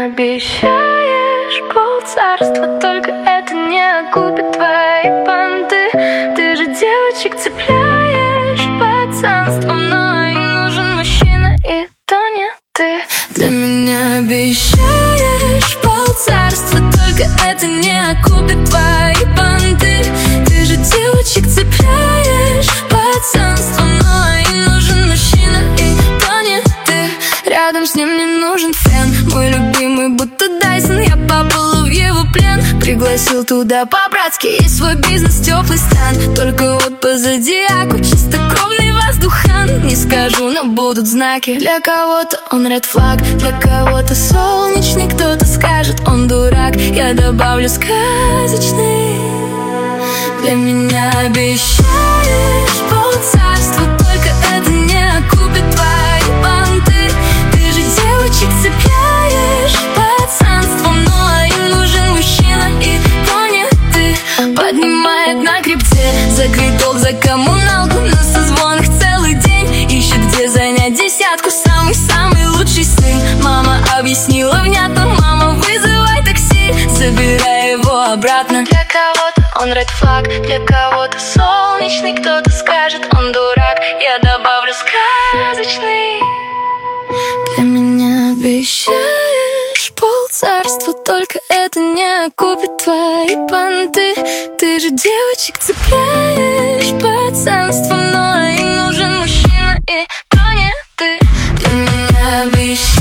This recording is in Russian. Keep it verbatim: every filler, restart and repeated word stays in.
меня обещаешь полцарства, только это не окупит твои понты. Ты же девочек цепляешь пацанством, но и нужен мужчина, и то не ты. Для меня обещаешь полцарства, только это не окупит твои понты. Ты же девочек цепляешь пацанством, но и нужен мужчина, и то не ты. Рядом с ним не нужен фен, мой любимый будто Дайсон. Я попала в его плен, пригласил туда по-братски, и свой бизнес, теплый стан. Только вот по зодиаку чистокровный воздухан. Не скажу, но будут знаки. Для кого-то он ред флаг, для кого-то солнечный. Кто-то скажет, он дурак, я добавлю сказочный. Для меня обещаешь полцарства, только это не окупит твои понты. Ты же девочек цепляешь пацанством, но им нужен мужчина, и то не ты. Поднимает на крипте, за квиток, за коммуналку, на созвонах целый день. Ищет, где занять десятку, самый-самый лучший сын. Мама объяснила внятно, мама, вызывай такси, забирай его обратно. Для кого-то он ред флаг, для кого-то солнечный. Кто-то скажет, он дурак, я добавлю сказочный. Для меня обещаешь полцарства, только это не окупит твои понты. Ты же девочек цепляешь пацанством, но им нужен мужчина, и то не ты. Для меня обещаешь